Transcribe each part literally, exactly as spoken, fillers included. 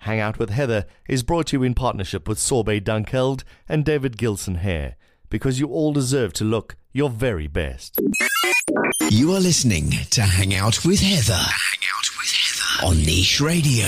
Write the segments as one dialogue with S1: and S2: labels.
S1: Hang Out with Heather is brought to you in partnership with Sorbet Dunkeld and David Gilson Hair, because you all deserve to look your very best.
S2: You are listening to Hang Out with Heather. Hang Out with Heather on Niche Radio.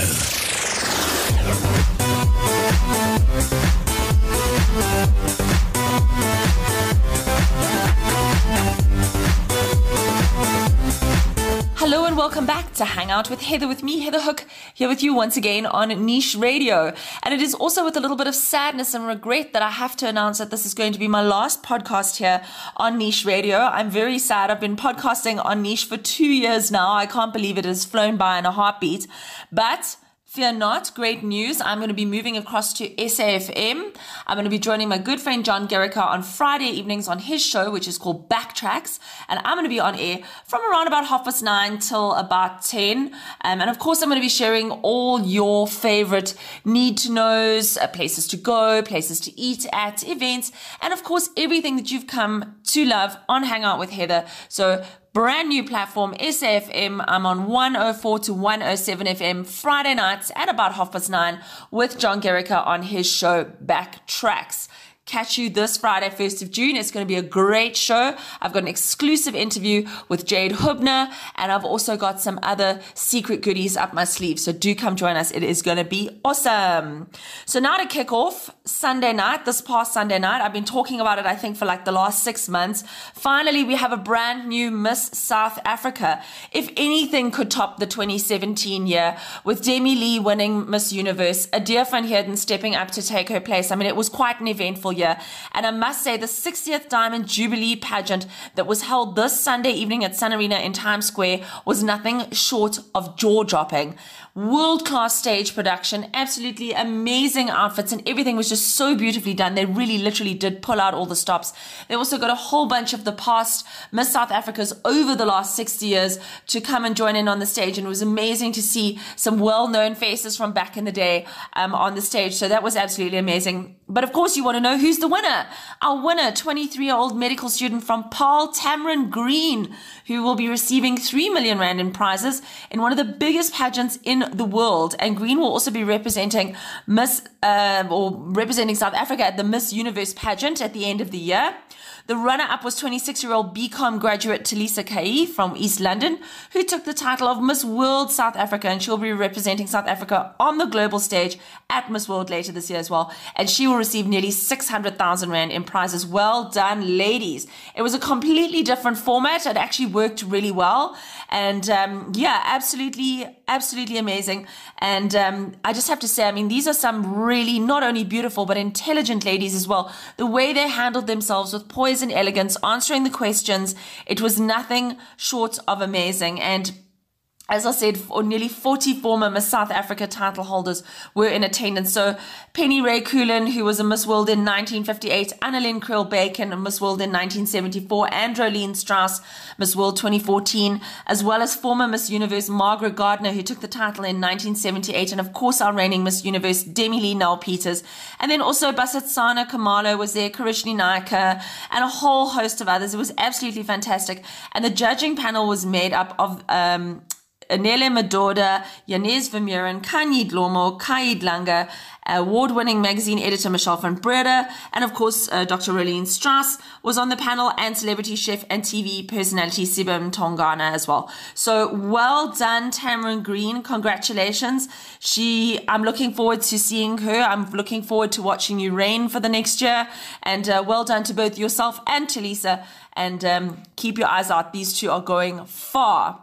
S3: Hello and welcome back to Hang Out with Heather, with me, Heather Hook, here with you once again on Niche Radio. And it is also with a little bit of sadness and regret that I have to announce that this is going to be my last podcast here on Niche Radio. I'm very sad. I've been podcasting on Niche for two years now. I can't believe it has flown by in a heartbeat. But fear not, great news. I'm going to be moving across to S A F M. I'm going to be joining my good friend John Gerrica on Friday evenings on his show, which is called Backtracks. And I'm going to be on air from around about half past nine till about ten. Um, and of course, I'm going to be sharing all your favorite need to knows, uh, places to go, places to eat at, events, and of course, everything that you've come to love on Hang Out with Heather. So brand new platform, S A F M. I'm on one oh four to one oh seven F M Friday nights at about half past nine with John Gerrica on his show Backtracks. Catch you this Friday, first of June. It's going to be a great show. I've got an exclusive interview with Jade Hubner, and I've also got some other secret goodies up my sleeve. So do come join us. It is going to be awesome. So now to kick off, Sunday night, this past Sunday night, I've been talking about it, I think, for like the last six months. Finally, we have a brand new Miss South Africa. If anything could top the twenty seventeen year, with Demi Lee winning Miss Universe, Adia van Heerden stepping up to take her place. I mean, it was quite an eventful year. And I must say, the sixtieth Diamond Jubilee pageant that was held this Sunday evening at Sun Arena in Times Square was nothing short of jaw-dropping. World-class stage production, absolutely amazing outfits, and everything was just so beautifully done. They really literally did pull out all the stops. They also got a whole bunch of the past Miss South Africas over the last sixty years to come and join in on the stage, and it was amazing to see some well-known faces from back in the day um, on the stage. So that was absolutely amazing. But of course, you want to know who's the winner. Our winner, twenty-three-year-old medical student from Paarl, Tamron Green, who will be receiving three million rand in prizes in one of the biggest pageants in the world. And Green will also be representing Miss uh, or representing South Africa at the Miss Universe pageant at the end of the year. The runner-up was twenty-six-year-old B Com graduate Talisa Kai from East London, who took the title of Miss World South Africa, and she'll be representing South Africa on the global stage at Miss World later this year as well. And she will receive nearly six hundred thousand rand in prizes. Well done, ladies. It was a completely different format. It actually worked really well. And um, yeah, absolutely, absolutely amazing. And um, I just have to say, I mean, these are some really not only beautiful, but intelligent ladies as well. The way they handled themselves with poise and elegance, answering the questions, it was nothing short of amazing. And as I said, for nearly forty former Miss South Africa title holders were in attendance. So Penny Ray Coolen, who was a Miss World in nineteen fifty-eight, Annalyn Kriel-Bacon, a Miss World in nineteen seventy-four, Androlene Strauss, Miss World twenty fourteen, as well as former Miss Universe Margaret Gardner, who took the title in nineteen seventy-eight, and of course our reigning Miss Universe Demi Lee Nel-Peters. And then also Basetsana Kamalo was there, Karishni Naika, and a whole host of others. It was absolutely fantastic. And the judging panel was made up of um Anele Madoda, Yanez Vermeuren, Kanye Dlomo, Kai Dlanga, award-winning magazine editor Michelle van Breda, and of course uh, Doctor Rolene Strauss was on the panel, and celebrity chef and T V personality Sibam Tongana as well. So well done, Tamron Green. Congratulations. She, I'm looking forward to seeing her. I'm looking forward to watching you reign for the next year. And uh, well done to both yourself and Talisa. And um, keep your eyes out. These two are going far.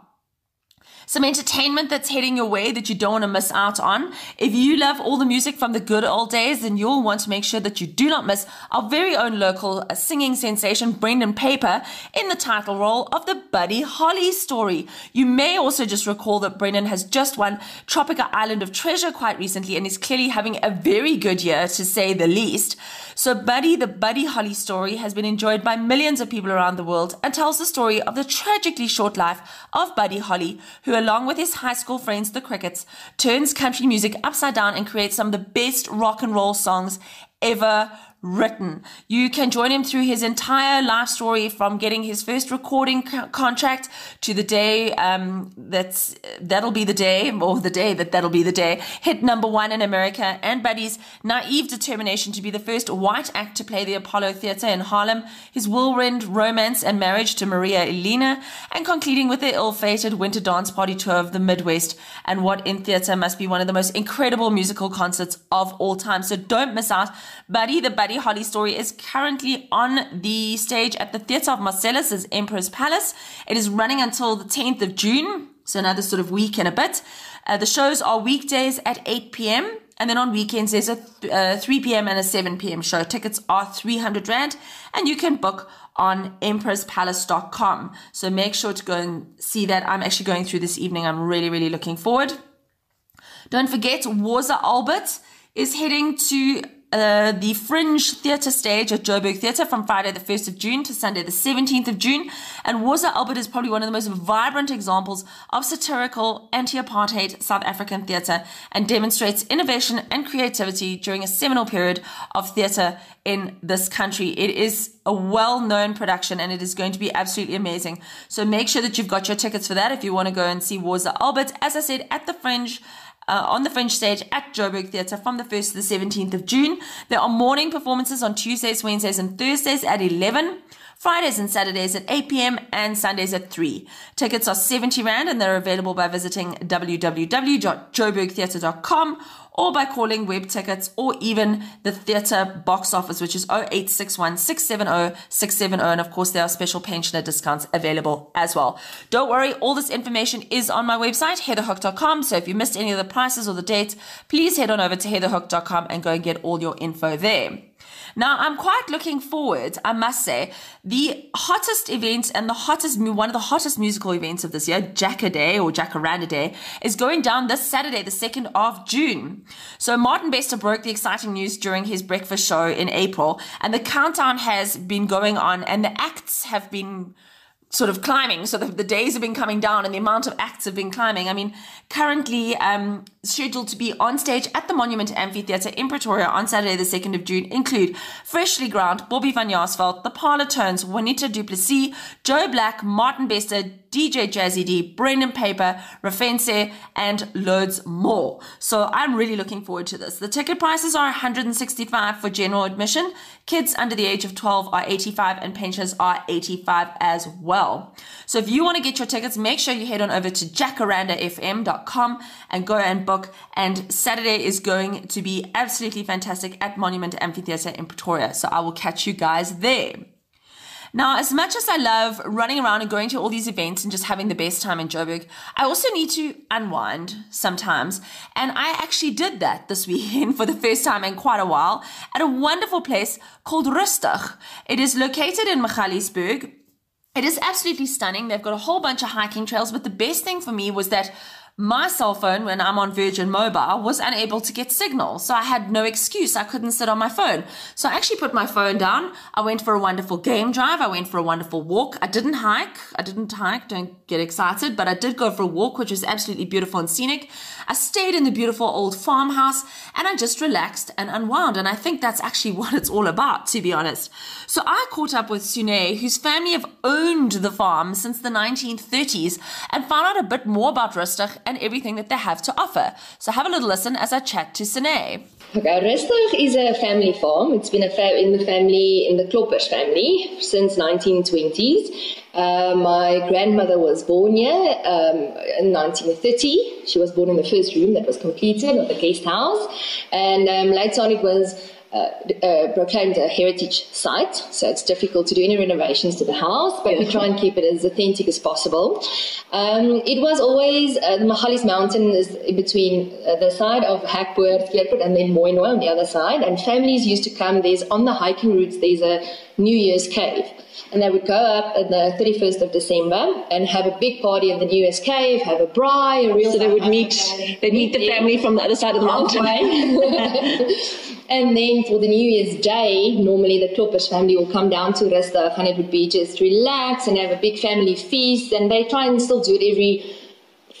S3: Some entertainment that's heading your way that you don't want to miss out on. If you love all the music from the good old days, then you'll want to make sure that you do not miss our very own local singing sensation, Brendan Paper, in the title role of the Buddy Holly story. You may also just recall that Brendan has just won Tropica Island of Treasure quite recently and is clearly having a very good year, to say the least. So Buddy, the Buddy Holly story, has been enjoyed by millions of people around the world and tells the story of the tragically short life of Buddy Holly, who along with his high school friends, the Crickets, turns country music upside down and creates some of the best rock and roll songs ever written. You can join him through his entire life story, from getting his first recording co- contract to the day um, that's that'll be the day, or the day that that'll be the day, hit number one in America, and Buddy's naive determination to be the first white act to play the Apollo Theatre in Harlem, his whirlwind romance and marriage to Maria Elena, and concluding with the ill-fated winter dance party tour of the Midwest, and what in theatre must be one of the most incredible musical concerts of all time. So don't miss out. Buddy, the Buddy Holly story, is currently on the stage at the Theatre of Marcellus' Emperor's Palace. It is running until the tenth of June, so another sort of week and a bit. Uh, the shows are weekdays at eight p.m. and then on weekends there's a th- uh, three p.m. and a seven p.m. show. Tickets are three hundred rand, and you can book on empress palace dot com. So make sure to go and see that. I'm actually going through this evening. I'm really, really looking forward. Don't forget, Warza Albert is heading to uh, the Fringe Theatre stage at Joburg Theatre from Friday the first of June to Sunday the seventeenth of June. And Warza Albert is probably one of the most vibrant examples of satirical anti-apartheid South African theatre, and demonstrates innovation and creativity during a seminal period of theatre in this country. It is a well-known production, and it is going to be absolutely amazing. So make sure that you've got your tickets for that if you want to go and see Warza Albert, as I said, at the Fringe, Uh, on the Fringe stage at Joburg Theatre from the first to the seventeenth of June. There are morning performances on Tuesdays, Wednesdays and Thursdays at eleven, Fridays and Saturdays at eight p.m. and Sundays at three. Tickets are seventy rand, and they're available by visiting w w w dot joburg theatre dot com or by calling Web Tickets, or even the theatre box office, which is oh eight six one, six seven oh, six seven oh. And of course, there are special pensioner discounts available as well. Don't worry, all this information is on my website, heather hook dot com. So if you missed any of the prices or the dates, please head on over to heather hook dot com and go and get all your info there. Now, I'm quite looking forward, I must say, the hottest event and the hottest, one of the hottest musical events of this year, Jacka Day or Jacaranda Day, is going down this Saturday, the second of June. So Martin Bester broke the exciting news during his breakfast show in April, and the countdown has been going on, and the acts have been sort of climbing. So the, the days have been coming down, and the amount of acts have been climbing. I mean, currently um, scheduled to be on stage at the Monument Amphitheatre in Pretoria on Saturday, the second of June, include Freshly Ground, Bobby van Jaarsveld, The Parlour Tones, Juanita du Plessis, Joe Black, Martin Bester, D J Jazzy D, Brendan Paper, Rafense, and loads more. So I'm really looking forward to this. The ticket prices are one hundred sixty-five for general admission. Kids under the age of twelve are eighty-five, and pensioners are eighty-five as well. So if you want to get your tickets, make sure you head on over to jacaranda f m dot com and go and book. And Saturday is going to be absolutely fantastic at Monument Amphitheatre in Pretoria. So I will catch you guys there. Now, as much as I love running around and going to all these events and just having the best time in Joburg, I also need to unwind sometimes. And I actually did that this weekend for the first time in quite a while at a wonderful place called Rustig. It is located in Magaliesburg. It is absolutely stunning. They've got a whole bunch of hiking trails, but the best thing for me was that my cell phone, when I'm on Virgin Mobile, was unable to get signal. So I had no excuse. I couldn't sit on my phone. So I actually put my phone down. I went for a wonderful game drive. I went for a wonderful walk. I didn't hike. I didn't hike. Don't get excited. But I did go for a walk, which was absolutely beautiful and scenic. I stayed in the beautiful old farmhouse, and I just relaxed and unwound. And I think that's actually what it's all about, to be honest. So I caught up with Sune, whose family have owned the farm since the nineteen thirties, and found out a bit more about Rustig and everything that they have to offer. So have a little listen as I chat to Sine.
S4: Okay, Rustig is a family farm. It's been a fa- in the family, in the Kloppers family, since nineteen twenties. Uh, my grandmother was born here um, in nineteen thirty. She was born in the first room that was completed of the guest house. And um, later on it was Uh, uh, proclaimed a heritage site, so it's difficult to do any renovations to the house, but we try and keep it as authentic as possible. Um, it was always, uh, the Magalies Mountain is in between uh, the side of Hakpoort, Keerput, and then Mooinooi on the other side, and families used to come. There's on the hiking routes, there's a New Year's cave, and they would go up on the thirty-first of December and have a big party in the New Year's cave, have a braai, a real.
S5: So they would meet, they'd meet the family from the other side of the mountain.
S4: And then for the New Year's Day, normally the Kloppers family will come down to Rustig, and it would be just relax and have a big family feast. And they try and still do it every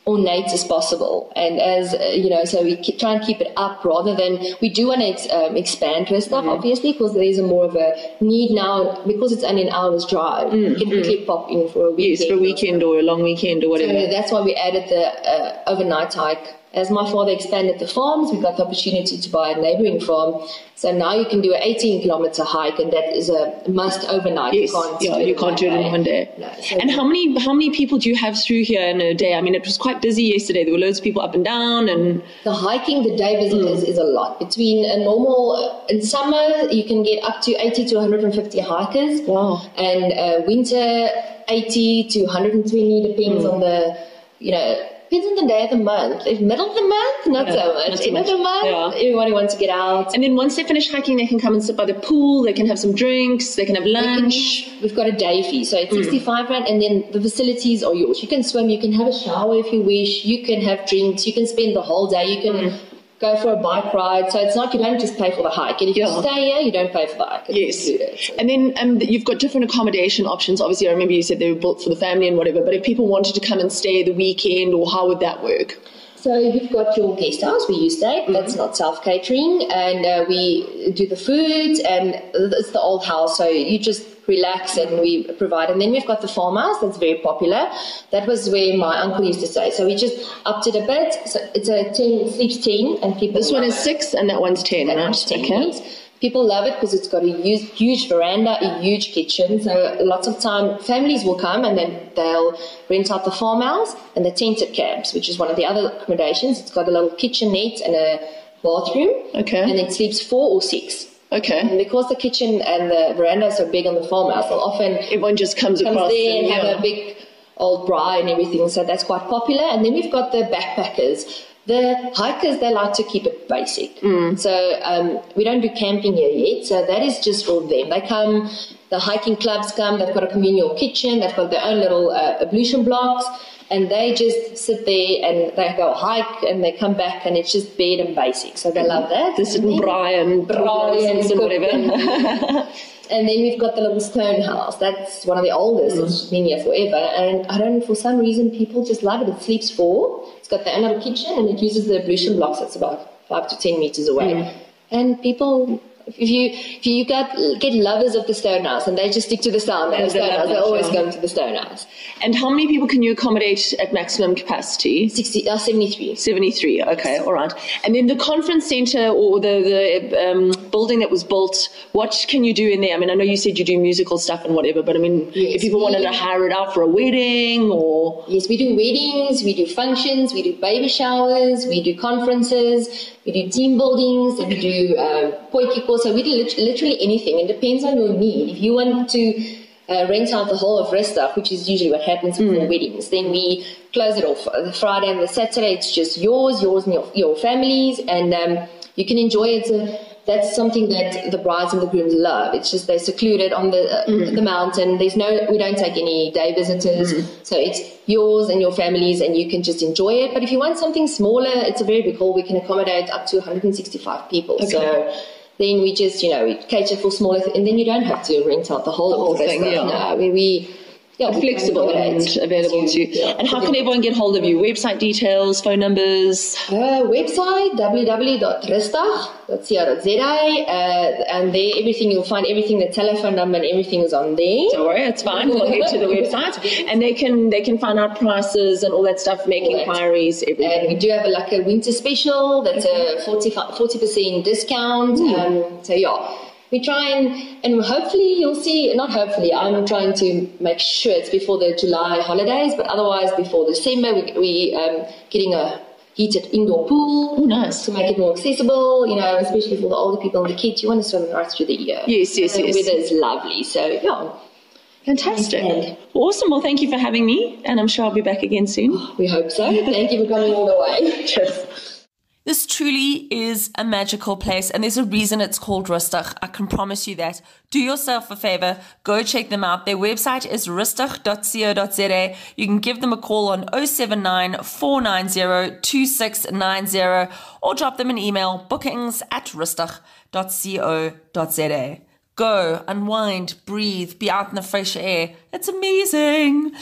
S4: ornate as possible, and as uh, you know, so we keep, try and keep it up rather than we do want to um, expand Rustach, mm-hmm. obviously, because there is a more of a need now because it's only an hour's drive. Mm-hmm. You can quickly pop in for a weekend,
S5: yes, for a weekend or, or a long weekend or whatever.
S4: So that's why we added the uh, overnight hike. As my father expanded the farms, we got the opportunity to buy a neighbouring farm. So now you can do an eighteen kilometre hike, and that is a must overnight.
S5: Yes,
S4: you can't
S5: yeah,
S4: do it
S5: you can't do it in one day.
S4: No, so
S5: and how many how many people do you have through here in a day? I mean, it was quite busy yesterday. There were loads of people up and down. And
S4: the hiking, the day visitors mm. is a lot. Between a normal, in summer, you can get up to eighty to one hundred fifty hikers.
S5: Wow.
S4: And uh, winter, eighty to one hundred twenty, depends mm. on the, you know, depends on the day of the month. If middle of the month, not yeah, so much. End of the month, yeah. everybody wants to get out.
S5: And then once they finish hiking, they can come and sit by the pool. They can have some drinks. They can have lunch.
S4: Can, we've got a day fee, so it's mm. sixty-five rand, and then the facilities are yours. You can swim. You can have a shower if you wish. You can have drinks. You can spend the whole day. You can. Mm. Go for a bike ride. So it's not, you don't just pay for the hike. And if yeah. you stay here, you don't pay for the hike. It's
S5: yes. Included, so. And then um, you've got different accommodation options. Obviously, I remember you said they were built for the family and whatever, but if people wanted to come and stay the weekend, or how would that work?
S4: So you've got your guest house where you stay. Mm-hmm. That's not self-catering. And uh, we do the food, and it's the old house. So you just relax and we provide. And then we've got the farmhouse that's very popular. That was where my uncle used to stay. So we just upped it a bit. So it's a ten, it sleeps ten. And people
S5: this one is six and that one's ten,
S4: that
S5: right?
S4: One's ten,
S5: okay.
S4: Yes. People love it because it's got a huge, huge veranda, a huge kitchen. So lots of time, families will come and then they'll rent out the farmhouse and the tented cabs, which is one of the other accommodations. It's got a little kitchenette and a bathroom.
S5: Okay.
S4: And it sleeps four or six.
S5: Okay.
S4: And because the kitchen and the veranda are so big on the farmhouse, they'll often
S5: everyone just comes,
S4: comes
S5: across
S4: there and, and
S5: yeah.
S4: have a big old braai and everything. So that's quite popular. And then we've got the backpackers. The hikers, they like to keep it basic.
S5: Mm.
S4: So um, we don't do camping here yet. So that is just for them. They come, the hiking clubs come, they've got a communal kitchen, they've got their own little uh, ablution blocks, and they just sit there and they go hike and they come back and it's just bed and basic. So they love that.
S5: They sit and braai and
S4: braai and,
S5: and whatever.
S4: And, and then we've got the little stone house. That's one of the oldest. Mm. It's been here forever. And I don't know, for some reason, people just love it. It sleeps four. It's got their own little kitchen and it uses the ablution blocks. That's about five to ten meters away. Mm. And people, if you if you get, get lovers of the stone house and they just stick to the stone house, they always come to the stone house.
S5: And how many people can you accommodate at maximum capacity?
S4: sixty, uh, seventy-three.
S5: seventy-three, okay, all right. And then the conference centre or the, the um, building that was built, what can you do in there? I mean, I know you said you do musical stuff and whatever, but I mean, yes, if people we, wanted to hire it out for a wedding or...
S4: Yes, we do weddings, we do functions, we do baby showers, we do conferences, we do team buildings, and we do um, poikiko. So we do literally anything. It depends on your need. If you want to uh, rent out the whole of Rustach, which is usually what happens with mm. weddings, then we close it off. The Friday and the Saturday, it's just yours, yours and your, your families, and um, you can enjoy it. So that's something that the brides and the grooms love. It's just they're secluded on the uh, mm. the mountain. There's no, we don't take any day visitors. Mm. So it's yours and your families, and you can just enjoy it. But if you want something smaller, it's a very big hall. We can accommodate up to one hundred sixty-five people. Okay. So then we just, you know, we cater for smaller, th- and then you don't have to rent out the whole,
S5: the whole thing. Yeah.
S4: No, we, we yeah,
S5: flexible and available to you. Yeah. And how can everyone get hold of you? Website details, phone numbers?
S4: Uh, website w w w dot rustach dot co dot z a, uh, and there everything, you'll find everything, the telephone number and everything is on there.
S5: Don't worry, it's fine. We'll head to the website, and they can they can find out prices and all that stuff, make all inquiries, everything.
S4: And we do have a, like a winter special that's a forty percent discount. Um, so yeah. We try and, and hopefully you'll see, not hopefully, I'm trying to make sure it's before the July holidays, but otherwise before December, we, we um getting a heated indoor pool.
S5: Oh, nice.
S4: To make it more accessible, you know, especially for the older people and the kids. You want to swim right through the year.
S5: Yes, yes,
S4: and
S5: yes.
S4: The weather is lovely, so yeah.
S5: Fantastic. And awesome. Well, thank you for having me, and I'm sure I'll be back again soon.
S4: We hope so. Thank you for coming all the way.
S5: Cheers.
S3: This truly is a magical place, and there's a reason it's called Rustach. I can promise you that. Do yourself a favor, go check them out. Their website is rustach dot co dot z a. You can give them a call on oh seven nine, four nine zero, two six nine zero or drop them an email, bookings at rustach dot co dot z a. Go, unwind, breathe, be out in the fresh air. It's amazing.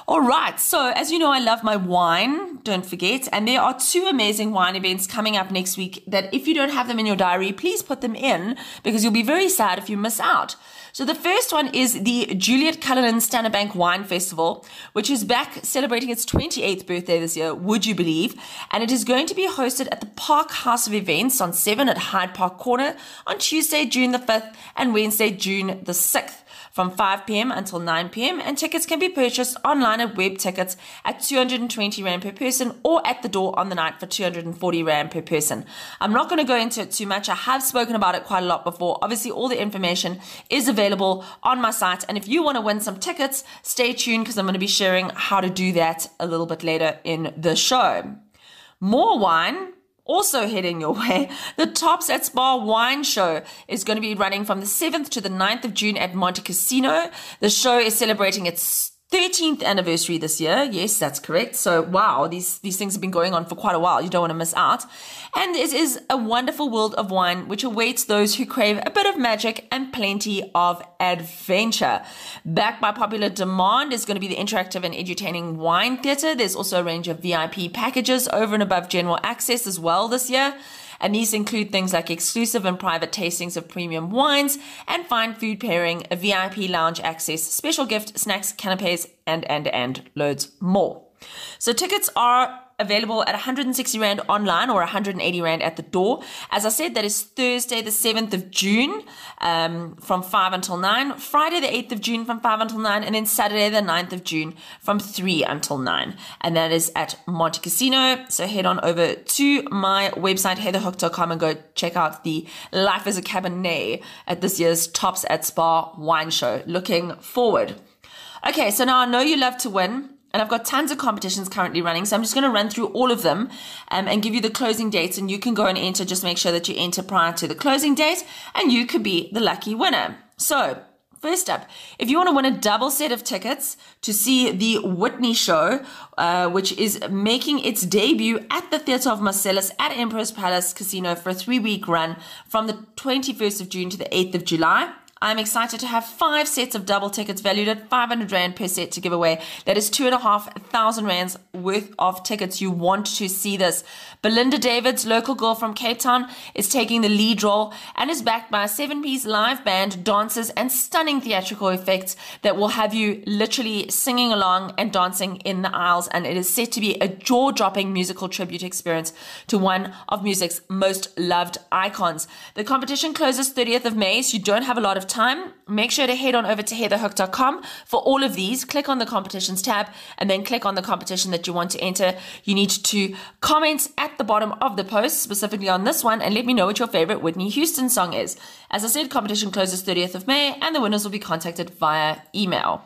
S3: All right, so as you know, I love my wine, don't forget, and there are two amazing wine events coming up next week that if you don't have them in your diary, please put them in because you'll be very sad if you miss out. So the first one is the Juliet Cullinan Standard Bank Wine Festival, which is back celebrating its twenty-eighth birthday this year, would you believe? And it is going to be hosted at the Park House of Events on seven at Hyde Park Corner on Tuesday, June the fifth and Wednesday, June the sixth. From five p.m. until nine p.m. and tickets can be purchased online at Web Tickets at two hundred twenty rand per person or at the door on the night for two hundred forty rand per person. I'm not going to go into it too much. I have spoken about it quite a lot before. Obviously, all the information is available on my site. And if you want to win some tickets, stay tuned because I'm going to be sharing how to do that a little bit later in the show. More wine. Also heading your way, the Tops at Spa Wine Show is going to be running from the seventh to the ninth of June at Montecasino. The show is celebrating its thirteenth anniversary this year. Yes, that's correct. So, wow, these, these things have been going on for quite a while. You don't want to miss out. And it is a wonderful world of wine which awaits those who crave a bit of magic and plenty of adventure. Backed by popular demand is going to be the interactive and edutaining wine theatre. There's also a range of V I P packages over and above general access as well this year. And these include things like exclusive and private tastings of premium wines and fine food pairing, a V I P lounge access, special gift, snacks, canapes, and, and, and loads more. So tickets are available at one hundred sixty rand online or one hundred eighty rand at the door. As I said, that is Thursday the seventh of June um, from five until nine, Friday the eighth of June from five until nine, and then Saturday the ninth of June from three until nine. And that is at Montecasino. So head on over to my website, heather hook dot com, and go check out the Life as a Cabernet at this year's Tops at Spa Wine Show. Looking forward. Okay, so now I know you love to win. And I've got tons of competitions currently running, so I'm just going to run through all of them um, and give you the closing dates, and you can go and enter. Just make sure that you enter prior to the closing date, and you could be the lucky winner. So, first up, if you want to win a double set of tickets to see the Whitney Show, uh, which is making its debut at the Theatre of Marcellus at Emperor's Palace Casino for a three-week run from the twenty-first of June to the eighth of July, I'm excited to have five sets of double tickets valued at five hundred rand per set to give away. That is two and a half thousand rands worth of tickets. You want to see this. Belinda Davids, local girl from Cape Town, is taking the lead role and is backed by a seven-piece live band, dancers, and stunning theatrical effects that will have you literally singing along and dancing in the aisles. And it is set to be a jaw-dropping musical tribute experience to one of music's most loved icons. The competition closes thirtieth of May, so you don't have a lot of time. Make sure to head on over to heather hook dot com for all of these. Click on the competitions tab and then click on the competition that you want to enter. You need to comment at the bottom of the post, specifically on this one, and let me know what your favorite Whitney Houston song is. As I said, competition closes thirtieth of May and the winners will be contacted via email.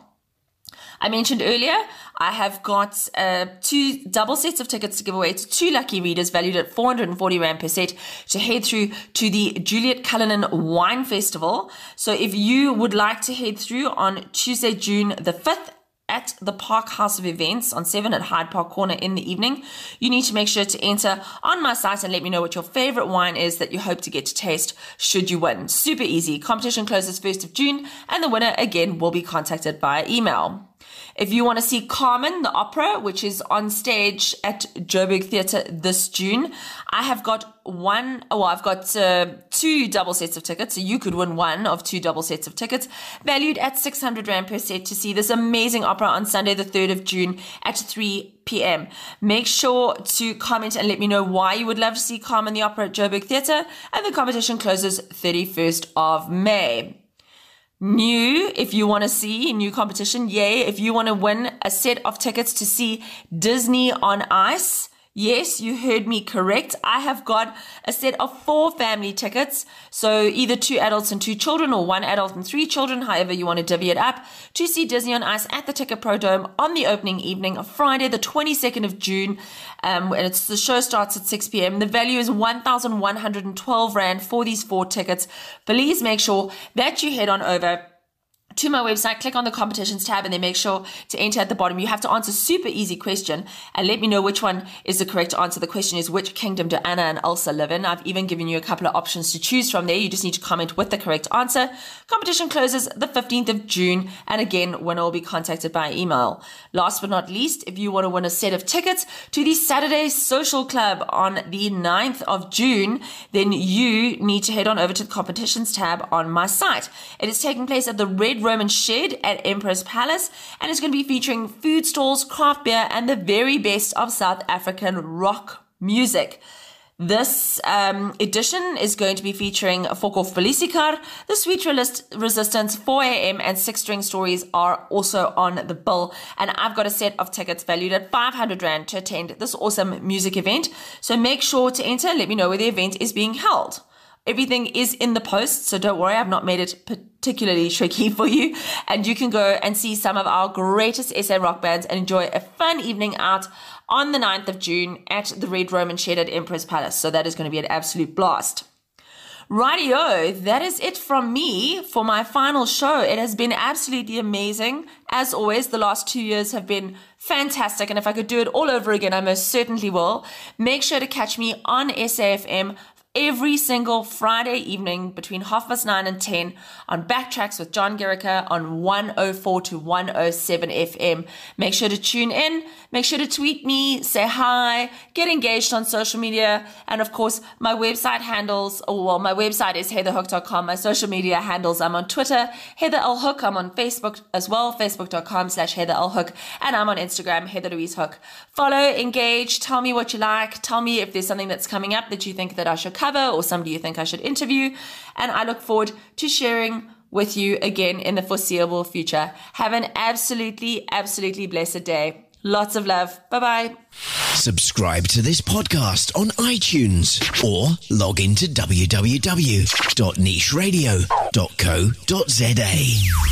S3: I mentioned earlier, I have got uh, two double sets of tickets to give away to two lucky readers valued at four hundred forty rand per set to head through to the Juliet Cullinan Wine Festival. So if you would like to head through on Tuesday, June the fifth, at the Park House of Events on seven at Hyde Park Corner in the evening, you need to make sure to enter on my site and let me know what your favorite wine is that you hope to get to taste should you win. Super easy. Competition closes first of June and the winner again will be contacted via email. If you want to see Carmen, the opera, which is on stage at Joburg Theatre this June, I have got one, oh, I've got uh, two double sets of tickets, so you could win one of two double sets of tickets, valued at six hundred rand per set to see this amazing opera on Sunday, the third of June at three p.m. Make sure to comment and let me know why you would love to see Carmen, the opera at Joburg Theatre, and the competition closes thirty-first of May. New, if you want to see new competition, yay. If you want to win a set of tickets to see Disney on Ice, yes, you heard me correct. I have got a set of four family tickets. So either two adults and two children or one adult and three children, however you want to divvy it up, to see Disney on Ice at the Ticket Pro Dome on the opening evening of Friday, the twenty-second of June. Um, and it's the show starts at six p.m. The value is one thousand one hundred twelve rand for these four tickets. Please make sure that you head on over to my website, click on the competitions tab, and then make sure to enter at the bottom. You have to answer a super easy question and let me know which one is the correct answer. The question is, which kingdom do Anna and Elsa live in? I've even given you a couple of options to choose from there. You just need to comment with the correct answer. Competition closes the fifteenth of June, and again, winner will be contacted by email. Last but not least, if you want to win a set of tickets to the Saturday Social Club on the ninth of June, then you need to head on over to the competitions tab on my site. It is taking place at the Red Roman Shed at Empress Palace, and it's going to be featuring food stalls, craft beer, and the very best of South African rock music. This um, edition is going to be featuring Foko Felicicar, The Sweet Resistance, four a.m. and Six String Stories are also on the bill. And I've got a set of tickets valued at five hundred rand to attend this awesome music event. So make sure to enter and let me know where the event is being held. Everything is in the post, so don't worry, I've not made it particularly tricky for you. And you can go and see some of our greatest S A rock bands and enjoy a fun evening out on the ninth of June at the Red Roman Shed at Empress Palace. So that is going to be an absolute blast. Rightio, that is it from me for my final show. It has been absolutely amazing. As always, the last two years have been fantastic. And if I could do it all over again, I most certainly will. Make sure to catch me on S A F M every single Friday evening between half past nine and ten on Backtracks with John Gerrica on one oh four to one oh seven F M. Make sure to tune in. Make sure to tweet me, say hi, get engaged on social media. And of course, my website handles, or well, my website is heather hook dot com. My social media handles, I'm on Twitter, Heather L. Hook. I'm on Facebook as well, facebook.com slash Heather L. Hook. And I'm on Instagram, Heather Louise Hook. Follow, engage, tell me what you like. Tell me if there's something that's coming up that you think that I should cover or somebody you think I should interview. And I look forward to sharing with you again in the foreseeable future. Have an absolutely, absolutely blessed day. Lots of love. Bye-bye.
S2: Subscribe to this podcast on iTunes or log into w w w dot niche radio dot co dot z a.